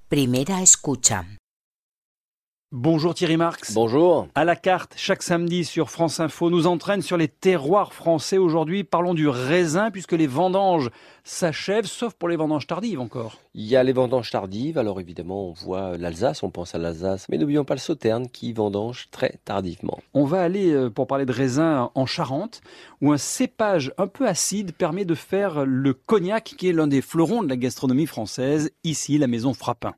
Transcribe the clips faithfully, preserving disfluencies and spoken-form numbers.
Primera escucha. Bonjour Thierry Marx. Bonjour. À la carte, chaque samedi sur France Info, nous entraîne sur les terroirs français. Aujourd'hui, parlons du raisin, puisque les vendanges s'achèvent, sauf pour les vendanges tardives encore. Il y a les vendanges tardives, alors évidemment on voit l'Alsace, on pense à l'Alsace, mais n'oublions pas le Sauternes qui vendange très tardivement. On va aller, pour parler de raisin, en Charente, où un cépage un peu acide permet de faire le cognac, qui est l'un des fleurons de la gastronomie française, ici la maison Frappin.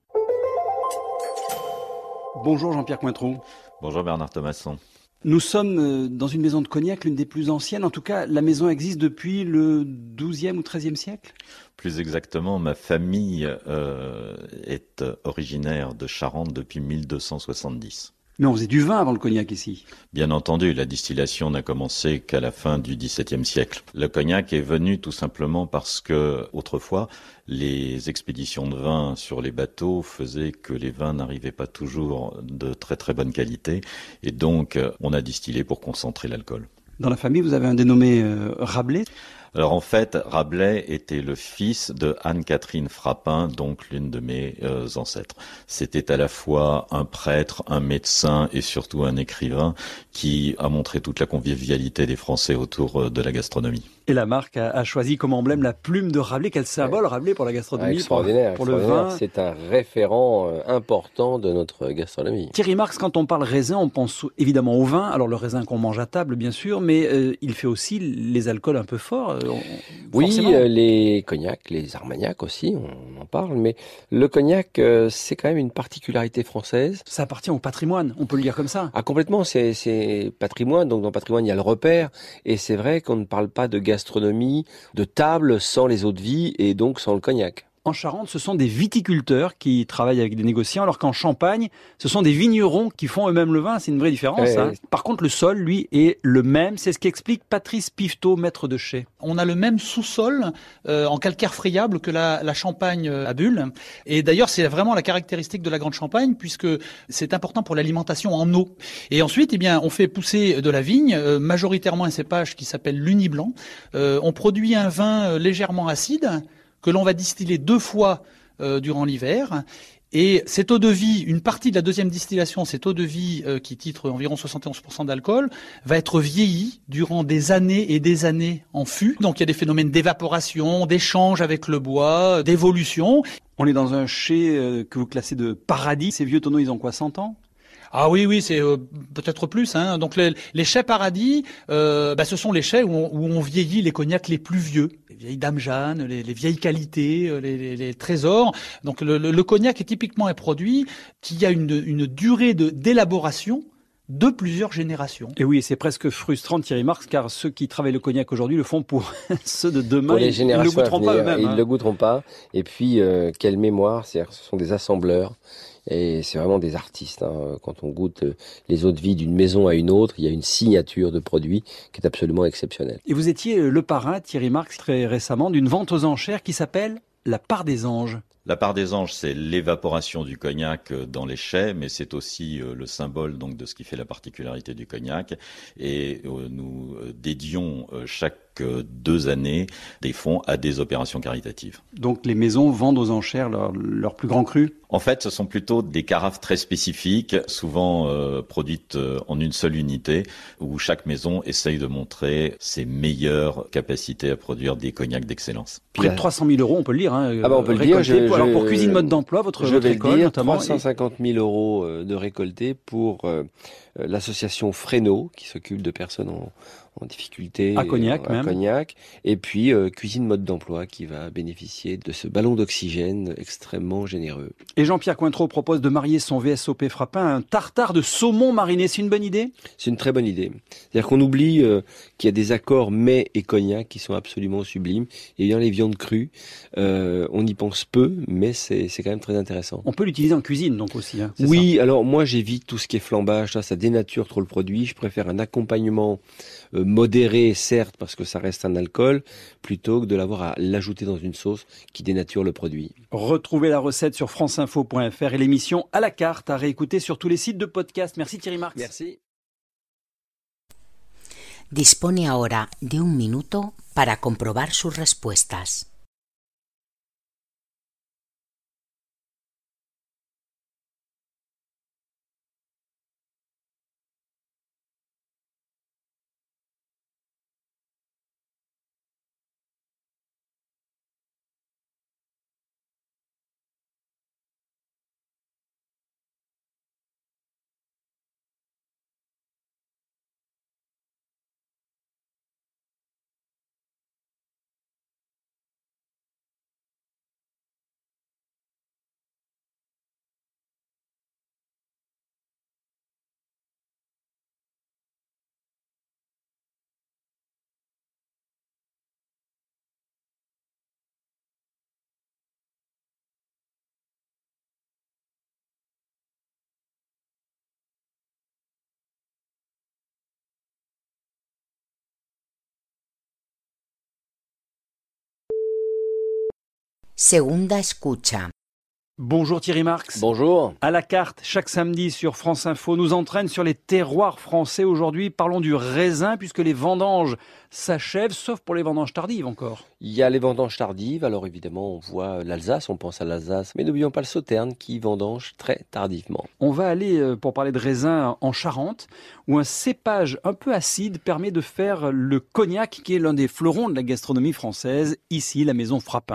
Bonjour Jean-Pierre Cointreau. Bonjour Bernard Thomasson. Nous sommes dans une maison de cognac, l'une des plus anciennes. En tout cas, la maison existe depuis le douzième ou treizième siècle ? Plus exactement, ma famille euh, est originaire de Charente depuis mille deux cent soixante-dix. Mais on faisait du vin avant le cognac ici. Bien entendu, la distillation n'a commencé qu'à la fin du dix-septième siècle. Le cognac est venu tout simplement parce que, autrefois, les expéditions de vin sur les bateaux faisaient que les vins n'arrivaient pas toujours de très très bonne qualité. Et donc, on a distillé pour concentrer l'alcool. Dans la famille, vous avez un dénommé euh, Rabelais ? Alors en fait, Rabelais était le fils de Anne-Catherine Frappin, donc l'une de mes euh, ancêtres. C'était à la fois un prêtre, un médecin et surtout un écrivain qui a montré toute la convivialité des Français autour euh, de la gastronomie. Et la marque a, a choisi comme emblème la plume de Rabelais. Quel symbole, ouais. Rabelais, pour la gastronomie, extraordinaire, pour, pour extraordinaire. le vin. C'est un référent euh, important de notre gastronomie. Thierry Marx, quand on parle raisin, on pense évidemment au vin. Alors le raisin qu'on mange à table, bien sûr, mais euh, il fait aussi les alcools un peu forts. On, oui, euh, les cognacs, les armagnacs aussi, on en parle. Mais le cognac, euh, c'est quand même une particularité française. Ça appartient au patrimoine, on peut le dire comme ça. Ah, complètement, c'est, c'est patrimoine. Donc dans le patrimoine, il y a le repère. Et c'est vrai qu'on ne parle pas de gastronomie, de table sans les eaux de vie et donc sans le cognac. En Charente, ce sont des viticulteurs qui travaillent avec des négociants, alors qu'en Champagne, ce sont des vignerons qui font eux-mêmes le vin. C'est une vraie différence. Ouais, hein. ouais. Par contre, le sol, lui, est le même. C'est ce qu'explique Patrice Piveteau, maître de chai. On a le même sous-sol euh, en calcaire friable que la, la Champagne à bulles. Et d'ailleurs, c'est vraiment la caractéristique de la Grande Champagne, puisque c'est important pour l'alimentation en eau. Et ensuite, eh bien, on fait pousser de la vigne, euh, majoritairement un cépage qui s'appelle l'Uni Blanc. Euh, on produit un vin euh, légèrement acide, que l'on va distiller deux fois euh, durant l'hiver. Et cette eau de vie, une partie de la deuxième distillation, cette eau de vie euh, qui titre environ soixante et onze pour cent d'alcool, va être vieillie durant des années et des années en fût. Donc il y a des phénomènes d'évaporation, d'échange avec le bois, d'évolution. On est dans un chai euh, que vous classez de paradis. Ces vieux tonneaux, ils ont quoi, cent ans ? Ah oui, oui, c'est euh, peut-être plus. Hein. Donc les, les chais paradis, euh, bah, ce sont les chais où on, où on vieillit les cognacs les plus vieux, les vieilles dames Jeanne, les, les vieilles qualités, les, les, les trésors. Donc le, le, le cognac est typiquement un produit qui a une, une durée de d'élaboration de plusieurs générations. Et oui, c'est presque frustrant, Thierry Marx, car ceux qui travaillent le cognac aujourd'hui le font pour ceux de demain. Pour les ils générations ne le goûteront pas eux-mêmes. Ils ne hein. le goûteront pas. Et puis, euh, quelle mémoire, c'est-à-dire, ce sont des assembleurs. Et c'est vraiment des artistes. Hein. Quand on goûte les eaux de vie d'une maison à une autre, il y a une signature de produit qui est absolument exceptionnelle. Et vous étiez le parrain, Thierry Marx, très récemment, d'une vente aux enchères qui s'appelle la part des anges. La part des anges, c'est l'évaporation du cognac dans les chais, mais c'est aussi le symbole donc de ce qui fait la particularité du cognac. Et nous dédions chaque deux années des fonds à des opérations caritatives. Donc les maisons vendent aux enchères leurs leur plus grands crus ? En fait, ce sont plutôt des carafes très spécifiques, souvent euh, produites en une seule unité, où chaque maison essaye de montrer ses meilleures capacités à produire des cognacs d'excellence. Près de trois cent mille euros, on peut le dire. Hein, ah bah on peut le dire. Je, pour, je, alors pour Cuisine Mode d'Emploi, votre, je votre vais école le dire, notamment. trois cent cinquante mille euros de récoltés pour euh, l'association Fresno, qui s'occupe de personnes en, en difficulté. À Cognac à même. Cognac. Et puis euh, Cuisine Mode d'Emploi, qui va bénéficier de ce ballon d'oxygène extrêmement généreux. Et Jean-Pierre Cointreau propose de marier son V S O P Frappin à un tartare de saumon mariné. C'est une bonne idée ? C'est une très bonne idée. C'est-à-dire qu'on oublie euh, qu'il y a des accords mets et cognac qui sont absolument sublimes. Et dans les viandes crues, euh, on y pense peu, mais c'est, c'est quand même très intéressant. On peut l'utiliser en cuisine donc aussi. Hein, oui, ça. Alors moi j'évite tout ce qui est flambage, ça, ça dénature trop le produit. Je préfère un accompagnement euh, modéré, certes, parce que ça reste un alcool, plutôt que de l'avoir à l'ajouter dans une sauce qui dénature le produit. Retrouvez la recette sur franceinfo point f r et l'émission à la carte à réécouter sur tous les sites de podcast. Merci Thierry Marx. Merci. Dispone ahora de un minuto para comprobar sus respuestas. Segunda escucha. Bonjour Thierry Marx. Bonjour. À la carte, chaque samedi sur France Info, nous entraîne sur les terroirs français. Aujourd'hui, parlons du raisin puisque les vendanges s'achèvent, sauf pour les vendanges tardives encore. Il y a les vendanges tardives, alors évidemment on voit l'Alsace, on pense à l'Alsace, mais n'oublions pas le Sauternes qui vendange très tardivement. On va aller, pour parler de raisin, en Charente, où un cépage un peu acide permet de faire le cognac, qui est l'un des fleurons de la gastronomie française, ici la maison Frappin.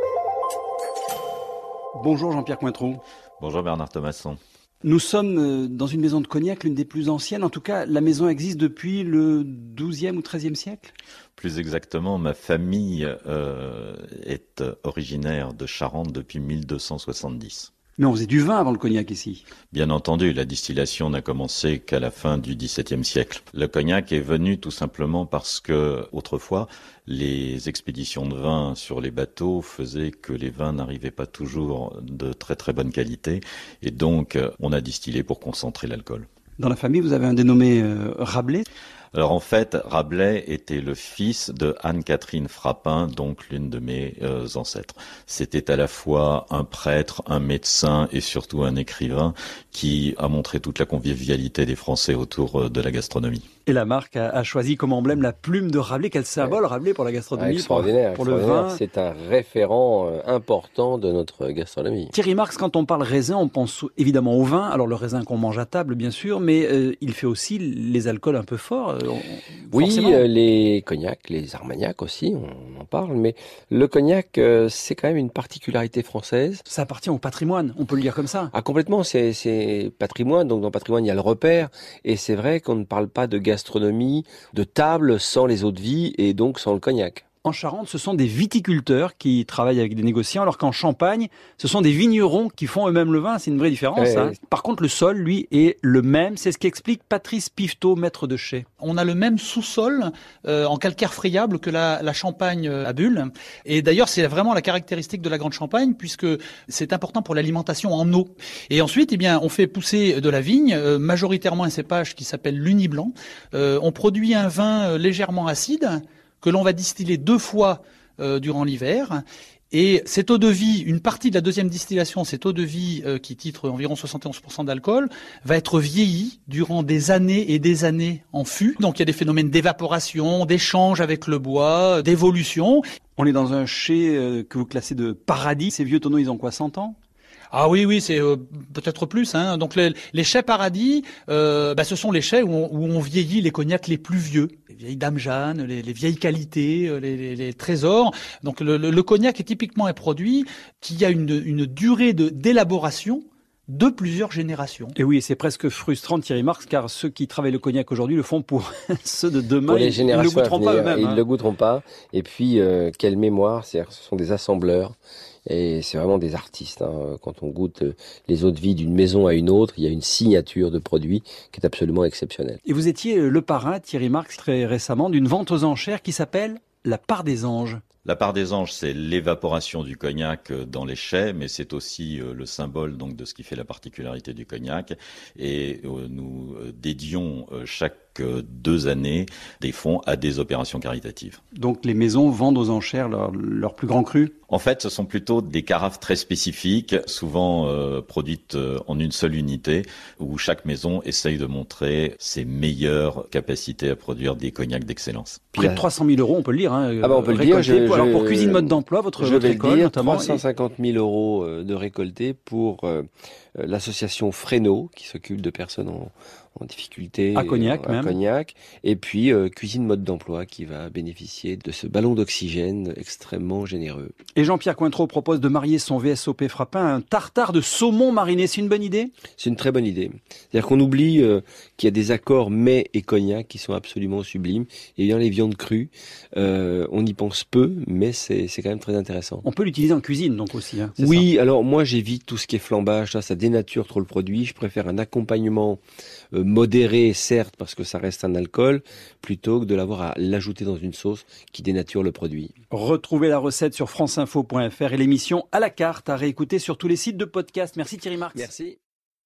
Bonjour Jean-Pierre Cointreau. Bonjour Bernard Thomasson. Nous sommes dans une maison de cognac, l'une des plus anciennes. En tout cas, la maison existe depuis le douzième ou treizième siècle. Plus exactement, ma famille euh, est originaire de Charente depuis mille deux cent soixante-dix. Mais on faisait du vin avant le cognac ici. Bien entendu, la distillation n'a commencé qu'à la fin du dix-septième siècle. Le cognac est venu tout simplement parce que, autrefois, les expéditions de vin sur les bateaux faisaient que les vins n'arrivaient pas toujours de très très bonne qualité. Et donc, on a distillé pour concentrer l'alcool. Dans la famille, vous avez un dénommé euh, Rabelais. Alors en fait, Rabelais était le fils de Anne-Catherine Frappin, donc l'une de mes euh, ancêtres. C'était à la fois un prêtre, un médecin et surtout un écrivain qui a montré toute la convivialité des Français autour euh, de la gastronomie. Et la marque a, a choisi comme emblème la plume de Rabelais. Quel symbole ouais. Rabelais pour la gastronomie, ah, extraordinaire, pour, pour extraordinaire. le vin. C'est un référent euh, important de notre gastronomie. Thierry Marx, quand on parle raisin, on pense évidemment au vin. Alors le raisin qu'on mange à table, bien sûr, mais euh, il fait aussi les alcools un peu forts. Euh, oui, euh, les cognacs, les armagnacs aussi, on en parle. Mais le cognac, euh, c'est quand même une particularité française. Ça appartient au patrimoine, on peut le dire comme ça. Ah, complètement, c'est, c'est patrimoine. Donc dans le patrimoine, il y a le repère. Et c'est vrai qu'on ne parle pas de gastronomie, de table sans les eaux de vie et donc sans le cognac. En Charente, ce sont des viticulteurs qui travaillent avec des négociants, alors qu'en Champagne, ce sont des vignerons qui font eux-mêmes le vin. C'est une vraie différence. Ouais, hein. ouais. Par contre, le sol, lui, est le même. C'est ce qu'explique Patrice Piveteau, maître de chai. On a le même sous-sol euh, en calcaire friable que la, la Champagne à bulles. Et d'ailleurs, c'est vraiment la caractéristique de la Grande Champagne, puisque c'est important pour l'alimentation en eau. Et ensuite, eh bien, on fait pousser de la vigne, euh, majoritairement un cépage qui s'appelle l'Uni Blanc. Euh, on produit un vin euh, légèrement acide, que l'on va distiller deux fois euh, durant l'hiver. Et cette eau de vie, une partie de la deuxième distillation, cette eau de vie euh, qui titre environ soixante et onze pour cent d'alcool, va être vieillie durant des années et des années en fût. Donc il y a des phénomènes d'évaporation, d'échange avec le bois, d'évolution. On est dans un chai euh, que vous classez de paradis. Ces vieux tonneaux, ils ont quoi, cent ans ? Ah oui, oui, c'est euh, peut-être plus. Hein. Donc les, les chais paradis, euh, bah, ce sont les chais où on, où on vieillit les cognacs les plus vieux, les vieilles dames Jeanne, les, les vieilles qualités, les, les, les trésors. Donc le, le, le cognac est typiquement un produit qui a une, une durée de d'élaboration de plusieurs générations. Et oui, c'est presque frustrant, Thierry Marx, car ceux qui travaillent le cognac aujourd'hui le font pour ceux de demain. Pour les générations ils ne le goûteront à venir, pas eux-mêmes. Ils ne hein. le goûteront pas. Et puis, euh, quelle mémoire, c'est-à-dire, ce sont des assembleurs. Et c'est vraiment des artistes. Hein. Quand on goûte les eaux de vie d'une maison à une autre, il y a une signature de produit qui est absolument exceptionnelle. Et vous étiez le parrain, Thierry Marx, très récemment, d'une vente aux enchères qui s'appelle la part des anges. La part des anges, c'est l'évaporation du cognac dans les chais, mais c'est aussi le symbole donc de ce qui fait la particularité du cognac. Et nous dédions chaque deux années des fonds à des opérations caritatives. Donc les maisons vendent aux enchères leurs leur plus grands crus ? En fait, ce sont plutôt des carafes très spécifiques, souvent euh, produites euh, en une seule unité, où chaque maison essaye de montrer ses meilleures capacités à produire des cognacs d'excellence. Près de trois cent mille euros, on peut le dire. Hein, ah bah on peut le dire. Je, alors je, pour Cuisine Mode d'Emploi, votre, je votre vais école le dire, notamment. trois cent cinquante mille euros de récoltés pour euh, l'association Fresno, qui s'occupe de personnes en, en difficulté. À Cognac à même. Cognac. Et puis euh, Cuisine Mode d'Emploi, qui va bénéficier de ce ballon d'oxygène extrêmement généreux. Et Jean-Pierre Cointreau propose de marier son V S O P Frappin à un tartare de saumon mariné. C'est une bonne idée ? C'est une très bonne idée. C'est-à-dire qu'on oublie euh, qu'il y a des accords mets et cognac qui sont absolument sublimes. Et bien les viandes crues, euh, on y pense peu, mais c'est, c'est quand même très intéressant. On peut l'utiliser en cuisine donc aussi. Hein, oui, ça. Alors moi j'évite tout ce qui est flambage, ça, ça dénature trop le produit. Je préfère un accompagnement euh, modéré, certes, parce que ça reste un alcool, plutôt que de l'avoir à l'ajouter dans une sauce qui dénature le produit. Retrouvez la recette sur franceinfo point f r et l'émission à la carte à réécouter sur tous les sites de podcast. Merci Thierry Marx. Merci.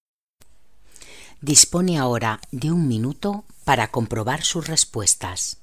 Dispone ahora de un minuto para comprobar sus respuestas.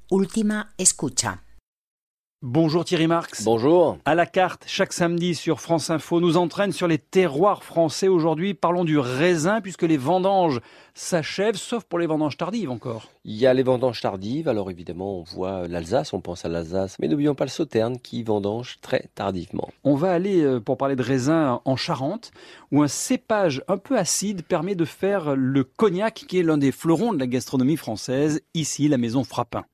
Última escucha. Bonjour Thierry Marx. Bonjour. À la carte, chaque samedi sur France Info, nous entraîne sur les terroirs français. Aujourd'hui, parlons du raisin puisque les vendanges s'achèvent, sauf pour les vendanges tardives encore. Il y a les vendanges tardives, alors évidemment on voit l'Alsace, on pense à l'Alsace, mais n'oublions pas le Sauternes qui vendange très tardivement. On va aller, pour parler de raisin, en Charente, où un cépage un peu acide permet de faire le cognac, qui est l'un des fleurons de la gastronomie française, ici la maison Frappin.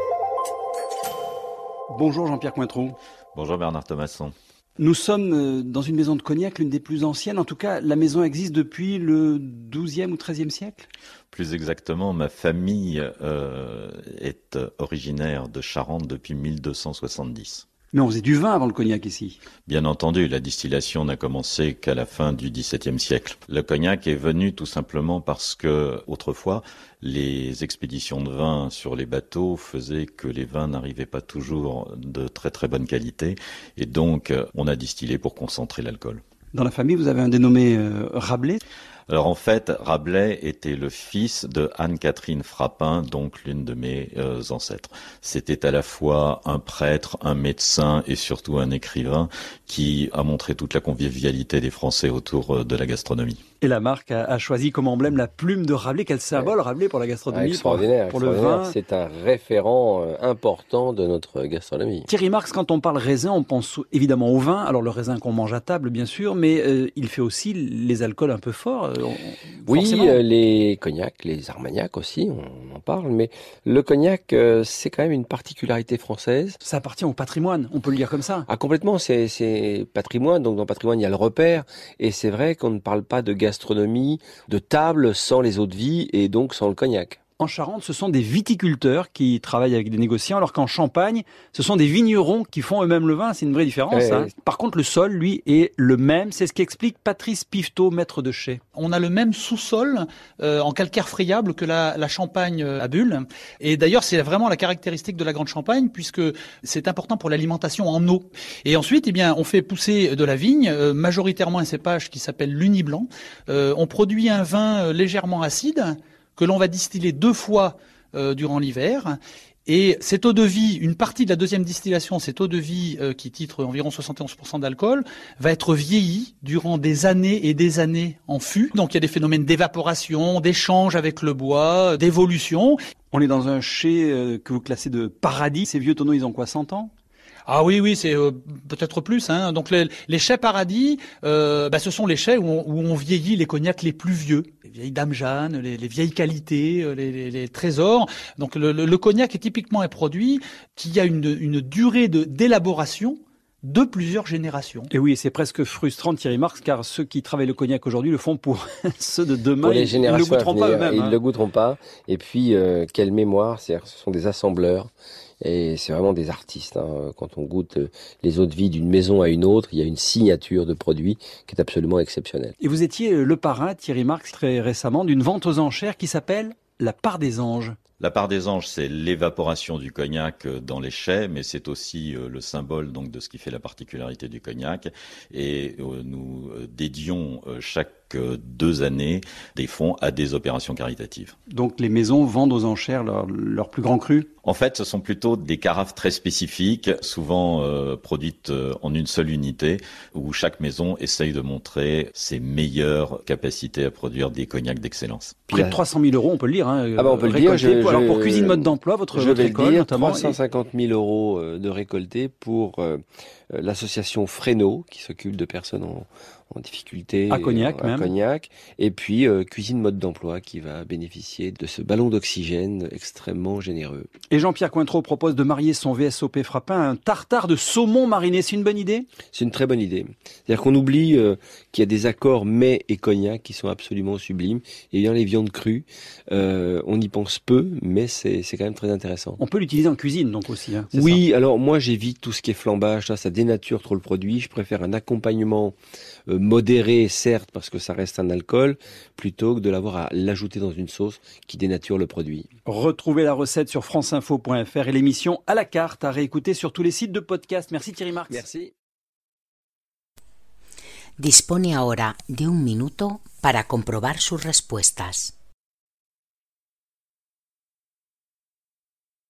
Bonjour Jean-Pierre Cointreau. Bonjour Bernard Thomasson. Nous sommes dans une maison de cognac, l'une des plus anciennes. En tout cas, la maison existe depuis le douzième ou treizième siècle. Plus exactement, ma famille euh, est originaire de Charente depuis mille deux cent soixante-dix. Mais on faisait du vin avant le cognac ici. Bien entendu, la distillation n'a commencé qu'à la fin du dix-septième siècle. Le cognac est venu tout simplement parce que, autrefois, les expéditions de vin sur les bateaux faisaient que les vins n'arrivaient pas toujours de très très bonne qualité. Et donc, on a distillé pour concentrer l'alcool. Dans la famille, vous avez un dénommé euh, Rabelais. Alors en fait, Rabelais était le fils de Anne-Catherine Frappin, donc l'une de mes euh, ancêtres. C'était à la fois un prêtre, un médecin et surtout un écrivain qui a montré toute la convivialité des Français autour euh, de la gastronomie. Et la marque a, a choisi comme emblème la plume de Rabelais. Quel symbole ouais. Rabelais pour la gastronomie, ah, extraordinaire, pour, pour extraordinaire. le vin. C'est un référent euh, important de notre gastronomie. Thierry Marx, quand on parle raisin, on pense évidemment au vin. Alors le raisin qu'on mange à table, bien sûr, mais euh, il fait aussi les alcools un peu forts. Euh, on, oui, euh, les cognacs, les armagnacs aussi, on en parle. Mais le cognac, euh, c'est quand même une particularité française. Ça appartient au patrimoine, on peut le dire comme ça. Ah, complètement, c'est, c'est patrimoine. Donc dans le patrimoine, il y a le repère. Et c'est vrai qu'on ne parle pas de gastronomie, de table sans les eaux de vie et donc sans le cognac. En Charente, ce sont des viticulteurs qui travaillent avec des négociants, alors qu'en Champagne, ce sont des vignerons qui font eux-mêmes le vin. C'est une vraie différence. Ouais, hein. ouais. Par contre, le sol, lui, est le même. C'est ce qu'explique Patrice Piveteau, maître de chai. On a le même sous-sol euh, en calcaire friable que la, la Champagne à bulles. Et d'ailleurs, c'est vraiment la caractéristique de la Grande Champagne, puisque c'est important pour l'alimentation en eau. Et ensuite, eh bien, on fait pousser de la vigne, euh, majoritairement un cépage qui s'appelle l'Uni Blanc. Euh, on produit un vin euh, légèrement acide, que l'on va distiller deux fois euh, durant l'hiver. Et cette eau de vie, une partie de la deuxième distillation, cette eau de vie euh, qui titre environ soixante et onze pour cent d'alcool, va être vieillie durant des années et des années en fût. Donc il y a des phénomènes d'évaporation, d'échange avec le bois, d'évolution. On est dans un chai euh, que vous classez de paradis. Ces vieux tonneaux, ils ont quoi, cent ans ? Ah oui, oui, c'est euh, peut-être plus. Hein. Donc les, les chais paradis, euh, bah, ce sont les chais où on, où on vieillit les cognacs les plus vieux, les vieilles dames Jeanne, les, les vieilles qualités, les, les, les trésors. Donc le, le, le cognac est typiquement un produit qui a une, une durée de d'élaboration de plusieurs générations. Et oui, c'est presque frustrant, Thierry Marx, car ceux qui travaillent le cognac aujourd'hui le font pour ceux de demain. Pour les ils, générations ils ne le goûteront à venir, pas eux-mêmes. Ils ne hein. le goûteront pas. Et puis, euh, quelle mémoire, c'est-à-dire ce sont des assembleurs. Et c'est vraiment des artistes. Hein. Quand on goûte les eaux de vie d'une maison à une autre, il y a une signature de produit qui est absolument exceptionnelle. Et vous étiez le parrain, Thierry Marx, très récemment, d'une vente aux enchères qui s'appelle La Part des Anges. La part des anges, c'est l'évaporation du cognac dans les chais, mais c'est aussi le symbole donc de ce qui fait la particularité du cognac. Et nous dédions chaque deux années des fonds à des opérations caritatives. Donc les maisons vendent aux enchères leurs leur plus grands crus ? En fait, ce sont plutôt des carafes très spécifiques, souvent euh, produites en une seule unité, où chaque maison essaye de montrer ses meilleures capacités à produire des cognacs d'excellence. Près de trois cent mille euros, on peut le dire. Hein, ah ben on peut le dire. Je, alors je, pour Cuisine Mode d'Emploi, votre, je votre vais école le dire, notamment. trois cent cinquante mille euros de récoltés pour euh, l'association Fresno, qui s'occupe de personnes en, en difficulté. À Cognac à même. Cognac. Et puis euh, Cuisine Mode d'Emploi qui va bénéficier de ce ballon d'oxygène extrêmement généreux. Et Jean-Pierre Cointreau propose de marier son V S O P Frappin à un tartare de saumon mariné. C'est une bonne idée ? C'est une très bonne idée. C'est-à-dire qu'on oublie euh, qu'il y a des accords mets et cognac qui sont absolument sublimes. Et bien les viandes crues, euh, on y pense peu, mais c'est, c'est quand même très intéressant. On peut l'utiliser en cuisine donc aussi. Hein, c'est oui, ça. Alors moi j'évite tout ce qui est flambage, ça, ça dénature trop le produit. Je préfère un accompagnement euh, modéré, certes, parce que ça reste un alcool, plutôt que de l'avoir à l'ajouter dans une sauce qui dénature le produit. Retrouvez la recette sur franceinfo point f r et l'émission à la carte à réécouter sur tous les sites de podcast. Merci Thierry Marx. Merci. Dispone ahora de un minuto para comprobar sus respuestas.